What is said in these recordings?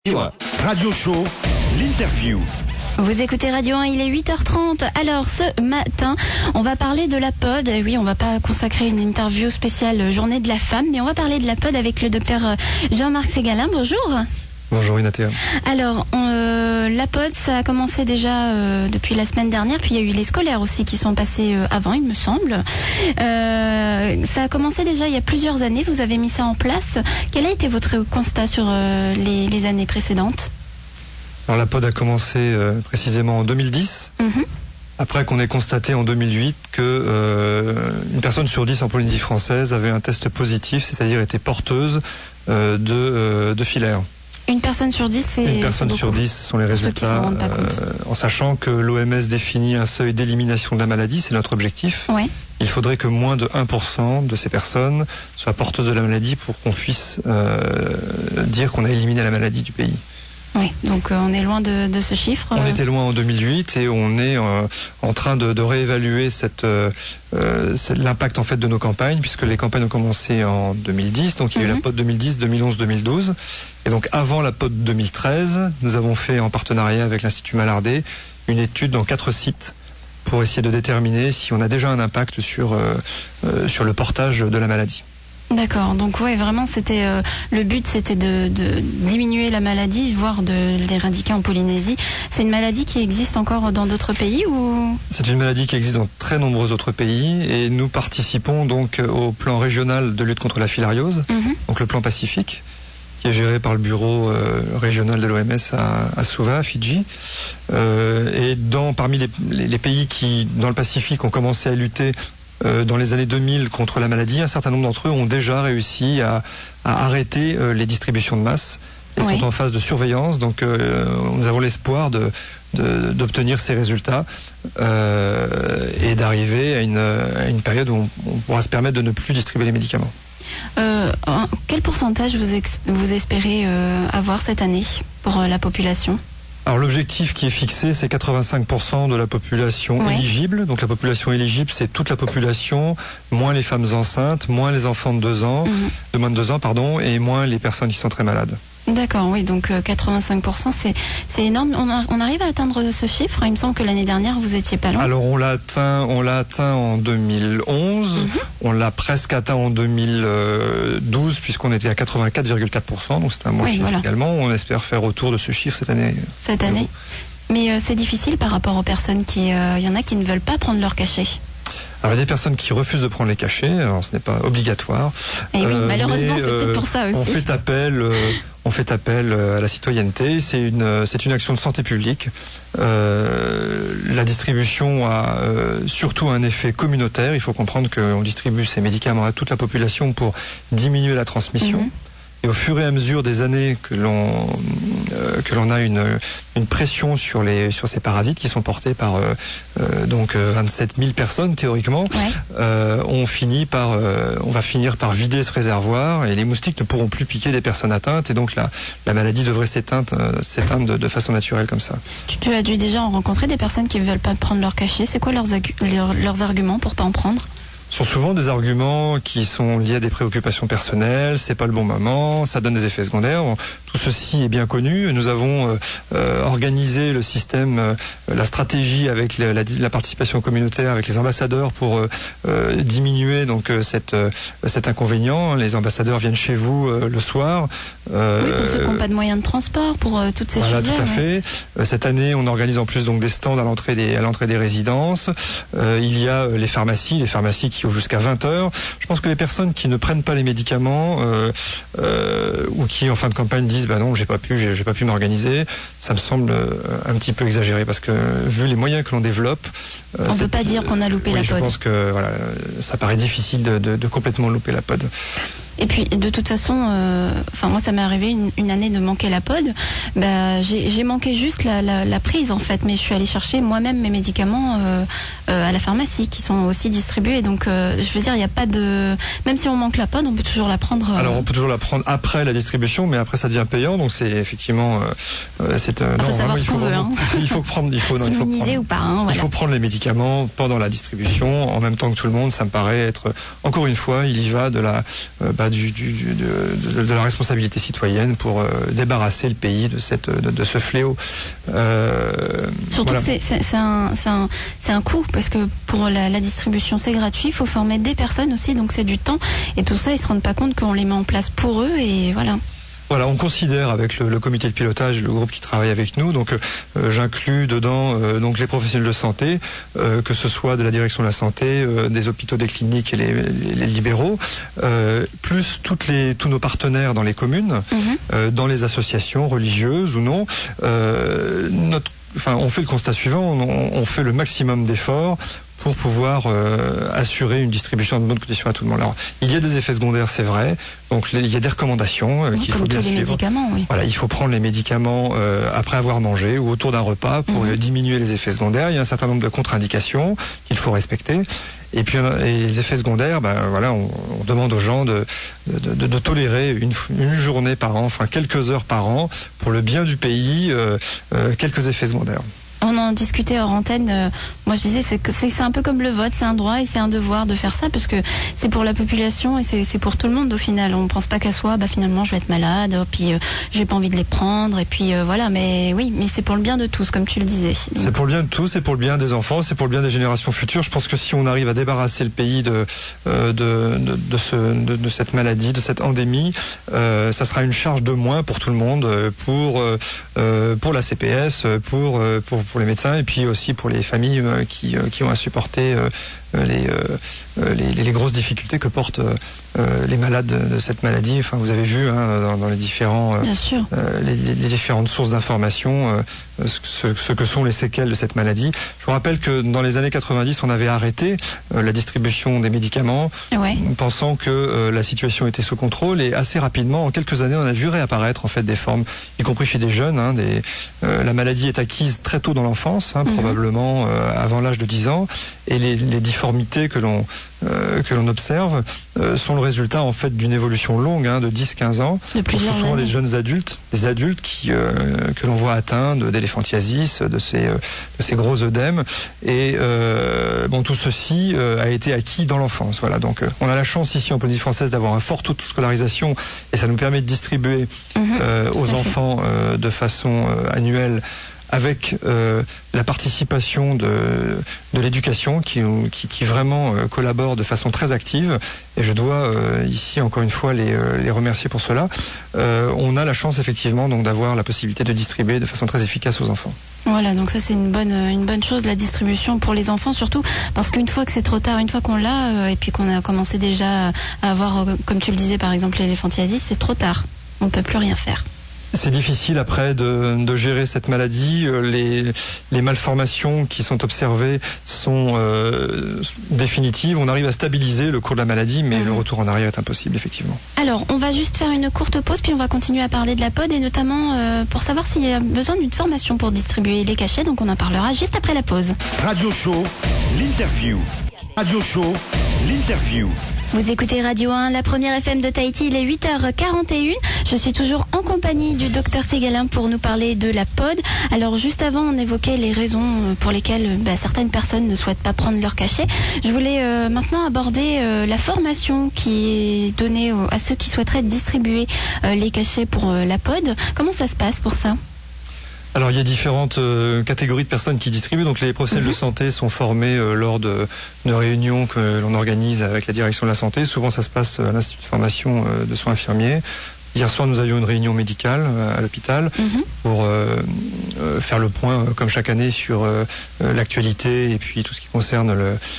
Radio Show, l'interview. Vous écoutez Radio 1, il est 8h30. Alors ce matin, on va parler de la POD. Oui, on va pas consacrer une interview spéciale Journée de la femme, mais on va parler de la POD avec le docteur Jean-Marc Ségalin. Bonjour. Bonjour Inatea. Alors, la POD, ça a commencé déjà depuis la semaine dernière, puis il y a eu les scolaires aussi qui sont passés avant, il me semble. Ça a commencé déjà il y a plusieurs années, vous avez mis ça en place. Quel a été votre constat sur les années précédentes ? Alors la POD a commencé précisément en 2010, après qu'on ait constaté en 2008 que une personne sur 10 en Polynésie française avait un test positif, c'est-à-dire était porteuse de filaire. Une personne sur 10, c'est Une personne sur 10 sont les résultats, en sachant que l'OMS définit un seuil d'élimination de la maladie, c'est notre objectif. Ouais. Il faudrait que moins de 1% de ces personnes soient porteuses de la maladie pour qu'on puisse dire qu'on a éliminé la maladie du pays. Oui, donc on est loin de ce chiffre. On était loin en 2008 et on est en train de réévaluer l'impact en fait de nos campagnes, puisque les campagnes ont commencé en 2010, donc il y a eu la POD 2010, 2011, 2012. Et donc avant la POD 2013, nous avons fait en partenariat avec l'Institut Malardé une étude dans 4 sites pour essayer de déterminer si on a déjà un impact sur le portage de la maladie. D'accord, donc ouais, vraiment c'était le but, c'était de diminuer la maladie, voire de l'éradiquer en Polynésie. C'est une maladie qui existe encore dans d'autres pays ou ? C'est une maladie qui existe dans très nombreux autres pays et nous participons donc au plan régional de lutte contre la filariose, donc le plan Pacifique, qui est géré par le bureau régional de l'OMS à Suva, à Fidji. Et parmi les pays qui, dans le Pacifique, ont commencé à lutter dans les années 2000 contre la maladie, un certain nombre d'entre eux ont déjà réussi à arrêter les distributions de masse et sont en phase de surveillance. Donc nous avons l'espoir d'obtenir ces résultats et d'arriver à une période où on pourra se permettre de ne plus distribuer les médicaments. Quel pourcentage vous espérez avoir cette année pour la population ? Alors l'objectif qui est fixé, c'est 85% de la population éligible. Donc la population éligible, c'est toute la population, moins les femmes enceintes, moins les enfants de moins de 2 ans, et moins les personnes qui sont très malades. D'accord, oui, donc 85%, c'est énorme. On arrive à atteindre ce chiffre. Il me semble que l'année dernière, vous étiez pas loin. Alors on l'a atteint en 2011, on l'a presque atteint en 2012, puisqu'on était à 84,4%, donc c'est un bon chiffre également. On espère faire autour de ce chiffre cette année. Cette année. Mais c'est difficile par rapport aux personnes il y en a qui ne veulent pas prendre leur cachet. Alors il y a des personnes qui refusent de prendre les cachets, alors ce n'est pas obligatoire. Et oui, malheureusement, c'est peut-être pour ça aussi. On fait appel à la citoyenneté, c'est une action de santé publique. La distribution a surtout un effet communautaire, il faut comprendre qu'on distribue ces médicaments à toute la population pour diminuer la transmission. Et au fur et à mesure des années que l'on a une pression sur ces parasites qui sont portés par 27 000 personnes théoriquement, on va finir par vider ce réservoir et les moustiques ne pourront plus piquer des personnes atteintes et donc la maladie devrait s'éteindre de façon naturelle comme ça. Tu as dû déjà rencontrer des personnes qui ne veulent pas prendre leur cachet. C'est quoi leurs arguments pour pas en prendre ? Ce sont souvent des arguments qui sont liés à des préoccupations personnelles, c'est pas le bon moment, ça donne des effets secondaires. Tout ceci est bien connu. Nous avons organisé le système, la stratégie avec la participation communautaire, avec les ambassadeurs pour diminuer donc cet inconvénient. Les ambassadeurs viennent chez vous le soir. Oui, pour ceux qui n'ont pas de moyens de transport, pour toutes ces choses-là. Voilà, tout à fait. Cette année, on organise en plus donc des stands à l'entrée des résidences. Il y a les pharmacies qui ouvrent jusqu'à 20h. Je pense que les personnes qui ne prennent pas les médicaments ou qui en fin de campagne disent non, j'ai pas pu m'organiser, ça me semble un petit peu exagéré parce que vu les moyens que l'on développe, on peut pas dire qu'on a loupé la POD. Je pense que ça paraît difficile de complètement louper la POD. Et puis de toute façon, moi ça m'est arrivé une année de manquer la POD. J'ai manqué juste la prise en fait, mais je suis allée chercher moi-même mes médicaments à la pharmacie qui sont aussi distribués. Donc je veux dire, il n'y a pas de, même si on manque la POD, on peut toujours la prendre. Alors on peut toujours la prendre après la distribution, mais après ça devient payant. Donc c'est effectivement, faut savoir ce qu'on veut. Il faut prendre, s'immuniser ou pas. Il faut prendre les médicaments pendant la distribution, en même temps que tout le monde. Ça me paraît être, encore une fois, il y va de de la responsabilité citoyenne pour débarrasser le pays de ce fléau. Surtout que c'est un coût, parce que pour la distribution c'est gratuit, il faut former des personnes aussi, donc c'est du temps, et tout ça ils se rendent pas compte qu'on les met en place pour eux, et voilà. Voilà, on considère avec le comité de pilotage, le groupe qui travaille avec nous, donc j'inclus dedans donc les professionnels de santé, que ce soit de la direction de la santé, des hôpitaux, des cliniques et les libéraux, plus tous nos partenaires dans les communes, dans les associations religieuses ou non. On fait le constat suivant, on fait le maximum d'efforts pour pouvoir assurer une distribution de bonnes conditions à tout le monde. Alors, il y a des effets secondaires, c'est vrai. Donc, il y a des recommandations qu'il faut bien suivre. Comme tous les médicaments, oui. Voilà, il faut prendre les médicaments après avoir mangé ou autour d'un repas pour diminuer les effets secondaires. Il y a un certain nombre de contre-indications qu'il faut respecter. Et puis les effets secondaires, on demande aux gens de tolérer une journée par an, enfin quelques heures par an, pour le bien du pays, quelques effets secondaires. On en discutait hors antenne. Moi, je disais c'est un peu comme le vote, c'est un droit et c'est un devoir de faire ça, parce que c'est pour la population et c'est pour tout le monde au final. On pense pas qu'à soi. Finalement, je vais être malade, puis j'ai pas envie de les prendre, et puis voilà. Mais oui, mais c'est pour le bien de tous, comme tu le disais. Donc... C'est pour le bien de tous, c'est pour le bien des enfants, c'est pour le bien des générations futures. Je pense que si on arrive à débarrasser le pays de cette maladie, de cette endémie, ça sera une charge de moins pour tout le monde, pour la CPS, pour les médecins, et puis aussi pour les familles qui ont à supporter les grosses difficultés que portent les malades de cette maladie. Enfin, vous avez vu dans les différentes sources d'informations ce que sont les séquelles de cette maladie. Je vous rappelle que dans les années 90, on avait arrêté la distribution des médicaments, pensant que la situation était sous contrôle, et assez rapidement, en quelques années, on a vu réapparaître en fait des formes, y compris chez des jeunes. La maladie est acquise très tôt dans l'enfance, probablement avant l'âge de 10 ans, et les difformités que l'on observe sont le résultat en fait d'une évolution longue, de 10-15 ans. Ce sont souvent des jeunes adultes, que l'on voit atteints d'éléphantiasis, de ces gros œdèmes, et tout ceci a été acquis dans l'enfance. Voilà, donc on a la chance ici en Polynésie française d'avoir un fort taux de scolarisation, et ça nous permet de distribuer aux enfants de façon annuelle, avec la participation de l'éducation qui vraiment collabore de façon très active, et je dois ici encore une fois les remercier pour cela. On a la chance effectivement donc d'avoir la possibilité de distribuer de façon très efficace aux enfants. Voilà, donc ça c'est une bonne chose, la distribution pour les enfants, surtout parce qu'une fois que c'est trop tard, une fois qu'on l'a et puis qu'on a commencé déjà à avoir, comme tu le disais par exemple, l'éléphantiasis, c'est trop tard, on peut plus rien faire. C'est difficile après de gérer cette maladie. Les malformations qui sont observées sont définitives. On arrive à stabiliser le cours de la maladie, mais le retour en arrière est impossible, effectivement. Alors, on va juste faire une courte pause, puis on va continuer à parler de la POD, et notamment pour savoir s'il y a besoin d'une formation pour distribuer les cachets. Donc on en parlera juste après la pause. Radio Show, l'interview. Radio Show, l'interview. Vous écoutez Radio 1, la première FM de Tahiti, il est 8h41. Je suis toujours en compagnie du docteur Ségalin pour nous parler de la POD. Alors juste avant, on évoquait les raisons pour lesquelles certaines personnes ne souhaitent pas prendre leur cachet. Je voulais maintenant aborder la formation qui est donnée à ceux qui souhaiteraient distribuer les cachets pour la POD. Comment ça se passe pour ça ? Alors il y a différentes catégories de personnes qui distribuent. Donc les professionnels de santé sont formés lors de réunions que l'on organise avec la direction de la santé. Souvent ça se passe à l'Institut de formation de soins infirmiers. Hier soir, nous avions une réunion médicale à l'hôpital pour faire le point, comme chaque année, sur l'actualité et puis tout ce qui concerne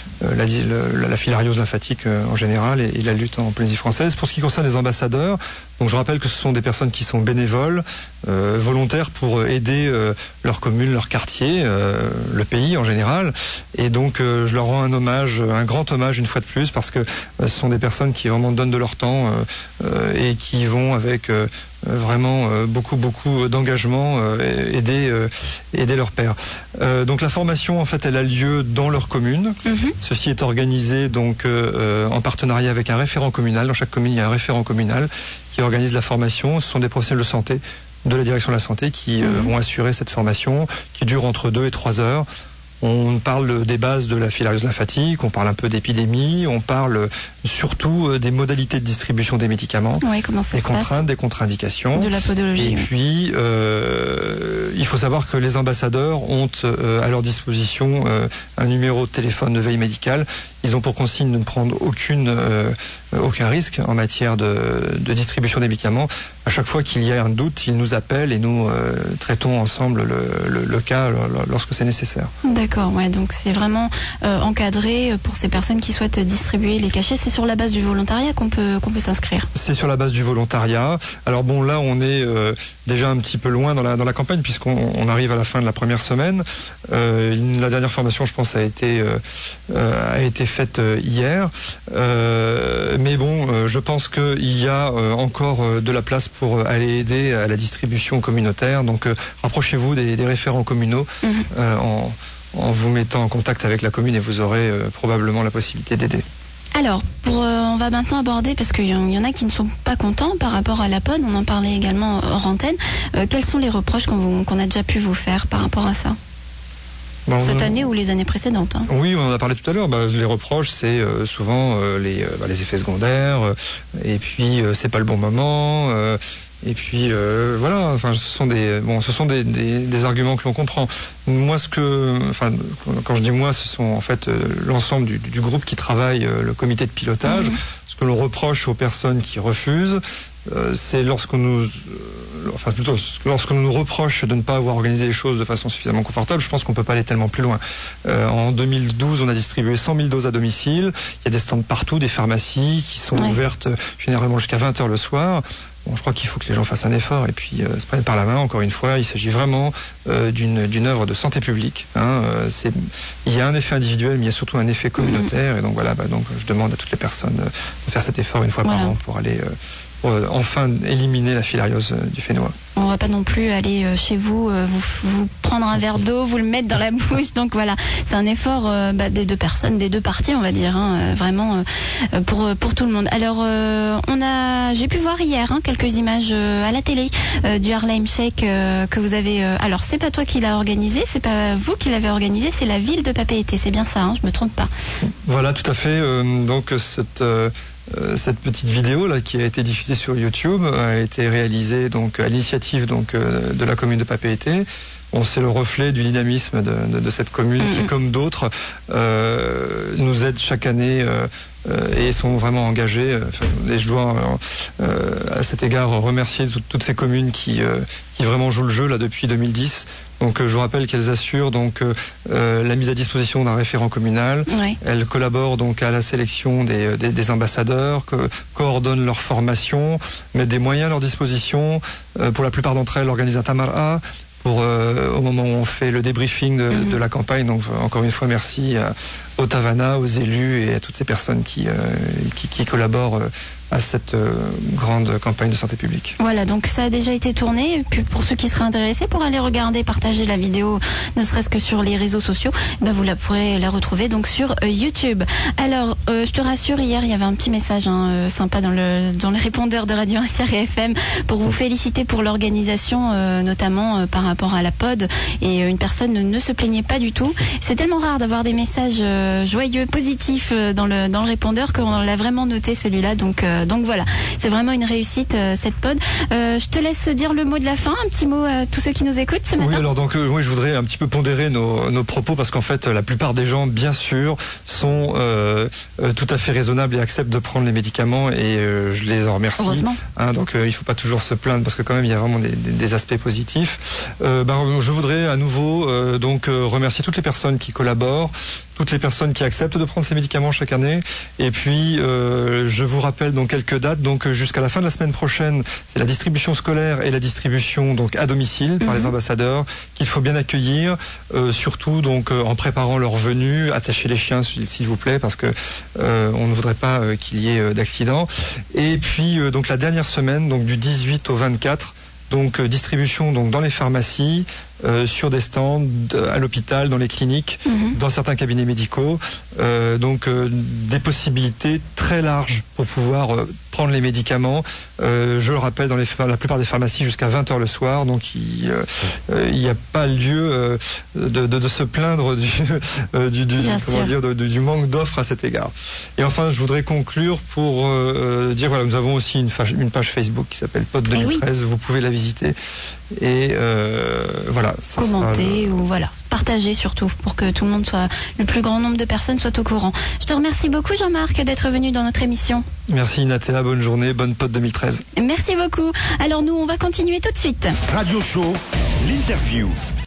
la filariose lymphatique en général et la lutte en Polynésie française. Pour ce qui concerne les ambassadeurs, donc je rappelle que ce sont des personnes qui sont bénévoles, volontaires pour aider leur commune, leur quartier, le pays en général. Et donc je leur rends un grand hommage une fois de plus, parce que ce sont des personnes qui vraiment donnent de leur temps et qui vont avec vraiment beaucoup d'engagement aider leurs pairs. Donc la formation en fait elle a lieu dans leur commune. Ceci est organisé donc en partenariat avec un référent communal. Dans chaque commune il y a un référent communal qui organise la formation. Ce sont des professionnels de santé de la direction de la santé qui vont assurer cette formation qui dure entre 2 et 3 heures. On parle des bases de la filariose lymphatique, on parle un peu d'épidémie, on parle surtout des modalités de distribution des médicaments, comment ça des se passe, contraintes, des contre-indications, de la podologie. Et puis, il faut savoir que les ambassadeurs ont à leur disposition un numéro de téléphone de veille médicale. Ils ont pour consigne de ne prendre aucun risque en matière de distribution des médicaments. À chaque fois qu'il y a un doute, ils nous appellent et nous traitons ensemble le cas lorsque c'est nécessaire. D'accord, ouais, donc c'est vraiment encadré pour ces personnes qui souhaitent distribuer les cachets. C'est sur la base du volontariat qu'on peut s'inscrire. C'est sur la base du volontariat. Alors bon, là on est déjà un petit peu loin dans la campagne puisqu'on arrive à la fin de la première semaine. La dernière formation, je pense, a été faite hier. Mais bon, je pense qu'il y a encore de la place pour aller aider à la distribution communautaire. Donc rapprochez-vous des référents communaux en vous mettant en contact avec la commune et vous aurez probablement la possibilité d'aider. Alors, on va maintenant aborder, parce qu'il y en a qui ne sont pas contents par rapport à la POD, on en parlait également hors antenne. Quels sont les reproches qu'on a déjà pu vous faire par rapport à ça ? Cette année ou les années précédentes, hein. Oui, on en a parlé tout à l'heure. Les reproches, c'est souvent les effets secondaires, et puis c'est pas le bon moment. Et puis voilà, enfin, ce sont des arguments que l'on comprend. Moi, quand je dis moi, ce sont en fait l'ensemble du groupe qui travaille, le comité de pilotage. Ce que l'on reproche aux personnes qui refusent, c'est lorsqu'on nous reproche de ne pas avoir organisé les choses de façon suffisamment confortable. Je pense qu'on peut pas aller tellement plus loin. En 2012, on a distribué 100 000 doses à domicile. Il y a des stands partout, des pharmacies qui sont ouvertes généralement jusqu'à 20h le soir. Bon, je crois qu'il faut que les gens fassent un effort et puis se prennent par la main. Encore une fois, il s'agit vraiment d'une œuvre de santé publique. Il y a un effet individuel, mais il y a surtout un effet communautaire. Et donc voilà, donc je demande à toutes les personnes de faire cet effort une fois par an pour aller enfin éliminer la filariose du Fénois. On va pas non plus aller chez vous, vous prendre un verre d'eau, vous le mettre dans la bouche. Donc voilà, c'est un effort des deux personnes, des deux parties, on va dire, vraiment pour tout le monde. Alors j'ai pu voir hier quelques images à la télé du Harlem Shake que vous avez. Alors c'est pas toi qui l'as organisé, c'est pas vous qui l'avez organisé, c'est la ville de Papeete. C'est bien ça, je me trompe pas. Voilà, tout à fait. Donc cette petite vidéo là qui a été diffusée sur YouTube a été réalisée donc à l'initiative de la commune de Papeete. Bon, c'est le reflet du dynamisme de cette commune qui, comme d'autres, nous aide chaque année et sont vraiment engagés. Et je dois à cet égard remercier toutes ces communes qui vraiment jouent le jeu là depuis 2010. Donc je vous rappelle qu'elles assurent la mise à disposition d'un référent communal. Oui. Elles collaborent donc à la sélection des ambassadeurs, coordonnent leur formation, mettent des moyens à leur disposition. Pour la plupart d'entre elles, organisent un tamara au moment où on fait le débriefing de la campagne. Donc encore une fois, merci au Tavana, aux élus et à toutes ces personnes qui collaborent à cette grande campagne de santé publique. Voilà, donc ça a déjà été tourné. Et puis pour ceux qui seraient intéressés pour aller regarder, partager la vidéo, ne serait-ce que sur les réseaux sociaux, vous pourrez la retrouver donc sur YouTube. Alors, je te rassure, hier il y avait un petit message sympa dans le répondeur de Radio Inter et FM pour vous féliciter pour l'organisation, notamment par rapport à la POD. Et une personne ne se plaignait pas du tout. C'est tellement rare d'avoir des messages joyeux, positifs dans le répondeur qu'on l'a vraiment noté celui-là. Donc voilà, c'est vraiment une réussite cette pod. Je te laisse dire le mot de la fin, un petit mot à tous ceux qui nous écoutent ce matin. Oui, alors donc je voudrais un petit peu pondérer nos propos parce qu'en fait la plupart des gens, bien sûr, sont tout à fait raisonnables et acceptent de prendre les médicaments et je les en remercie. Heureusement. Donc il faut pas toujours se plaindre parce que quand même il y a vraiment des aspects positifs. Je voudrais à nouveau remercier toutes les personnes qui collaborent, toutes les personnes qui acceptent de prendre ces médicaments chaque année. Et puis je vous rappelle donc quelques dates. Donc jusqu'à la fin de la semaine prochaine, c'est la distribution scolaire et la distribution donc à domicile par les ambassadeurs qu'il faut bien accueillir, surtout donc en préparant leur venue. Attachez les chiens s'il vous plaît parce que on ne voudrait pas qu'il y ait d'accidents. Et puis donc la dernière semaine, donc du 18 au 24 Donc distribution donc dans les pharmacies, sur des stands, à l'hôpital, dans les cliniques, dans certains cabinets médicaux. Donc des possibilités très larges pour pouvoir prendre les médicaments. Je le rappelle, dans la plupart des pharmacies jusqu'à 20h le soir. Donc il n'y a pas lieu de se plaindre du manque d'offres à cet égard. Et enfin, je voudrais conclure pour dire voilà, nous avons aussi une page Facebook qui s'appelle Pod 2013. Vous pouvez la visiter. Et voilà. Commenter ou voilà, partager surtout pour que tout le monde le plus grand nombre de personnes soit au courant. Je te remercie beaucoup Jean-Marc d'être venu dans notre émission. Merci Nathéa, bonne journée, bonne Pod 2013. Merci beaucoup. Alors nous on va continuer tout de suite. Radio Show, l'interview.